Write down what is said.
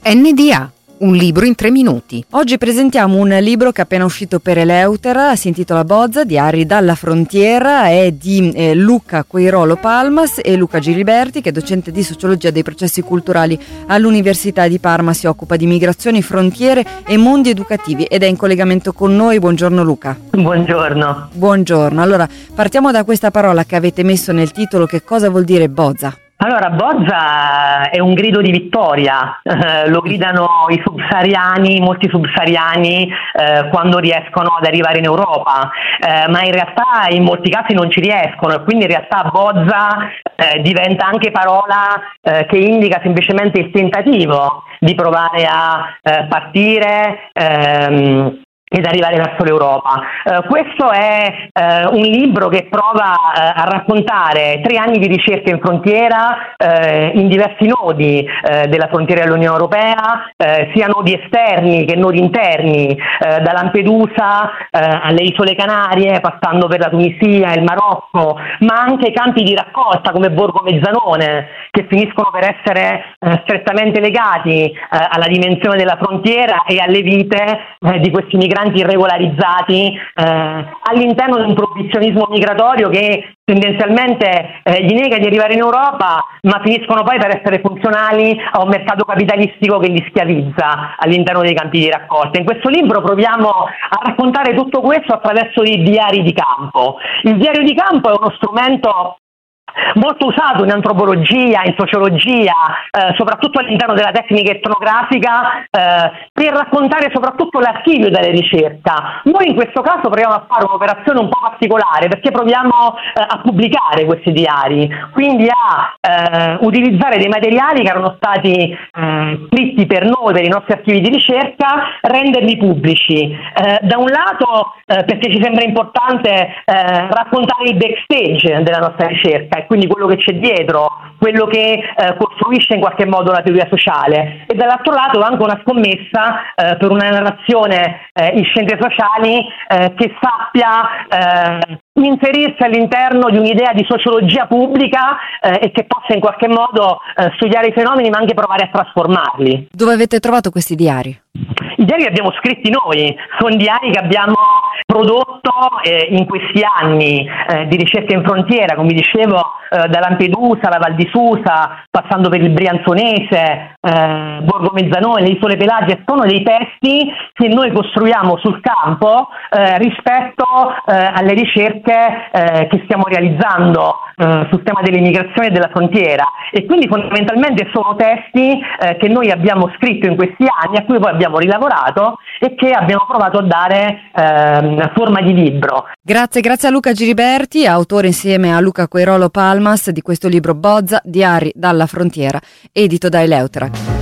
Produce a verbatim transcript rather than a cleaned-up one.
N D A, un libro in tre minuti. Oggi presentiamo un libro che è appena uscito per Eleutera, si intitola Bozza, Diari dalla frontiera, è di eh, Luca Quairolo Palmas e Luca Giliberti, che è docente di sociologia dei processi culturali all'Università di Parma, si occupa di migrazioni, frontiere e mondi educativi ed è in collegamento con noi. Buongiorno Luca. Buongiorno. Buongiorno, allora partiamo da questa parola che avete messo nel titolo. Che cosa vuol dire bozza? Allora, bozza è un grido di vittoria, eh, lo gridano i subsahariani, molti subsahariani eh, quando riescono ad arrivare in Europa, eh, ma in realtà in molti casi non ci riescono e quindi in realtà bozza eh, diventa anche parola eh, che indica semplicemente il tentativo di provare a eh, partire ehm, ed arrivare verso l'Europa. Uh, questo è uh, un libro che prova uh, a raccontare tre anni di ricerca in frontiera uh, in diversi nodi uh, della frontiera dell'Unione Europea, uh, sia nodi esterni che nodi interni, uh, da Lampedusa uh, alle Isole Canarie, passando per la Tunisia e il Marocco, ma anche campi di raccolta come Borgo Mezzanone, che finiscono per essere uh, strettamente legati uh, alla dimensione della frontiera e alle vite uh, di questi migranti irregolarizzati eh, all'interno di un proibizionismo migratorio che tendenzialmente eh, gli nega di arrivare in Europa, ma finiscono poi per essere funzionali a un mercato capitalistico che li schiavizza all'interno dei campi di raccolta. In questo libro proviamo a raccontare tutto questo attraverso i diari di campo. Il diario di campo è uno strumento molto usato in antropologia, in sociologia, eh, soprattutto all'interno della tecnica etnografica, eh, per raccontare soprattutto l'archivio della ricerca. Noi in questo caso proviamo a fare un'operazione un po' particolare perché proviamo eh, a pubblicare questi diari, quindi a eh, utilizzare dei materiali che erano stati eh, scritti per noi, per i nostri archivi di ricerca, renderli pubblici. Eh, da un lato eh, perché ci sembra importante eh, raccontare il backstage della nostra ricerca, quindi quello che c'è dietro, quello che eh, costruisce in qualche modo la teoria sociale, e dall'altro lato anche una scommessa eh, per una narrazione eh, in scienze sociali eh, che sappia eh, inserirsi all'interno di un'idea di sociologia pubblica eh, e che possa in qualche modo eh, studiare i fenomeni ma anche provare a trasformarli. Dove avete trovato questi diari? I diari li abbiamo scritti noi, sono diari che abbiamo prodotto eh, in questi anni eh, di ricerca in frontiera, come dicevo, eh, da Lampedusa, la Val di Susa, passando per il Brianzonese, eh, Borgo Mezzanone, le Isole Pelagie. Sono dei testi che noi costruiamo sul campo eh, rispetto eh, alle ricerche eh, che stiamo realizzando eh, sul tema dell'immigrazione e della frontiera, e quindi fondamentalmente sono testi eh, che noi abbiamo scritto in questi anni, a cui poi abbiamo rilavorato e che abbiamo provato a dare eh, forma di libro. Grazie, grazie a Luca Giliberti, autore insieme a Luca Quairolo Palmas di questo libro Bozza, Diari dalla frontiera, edito da Eleutera.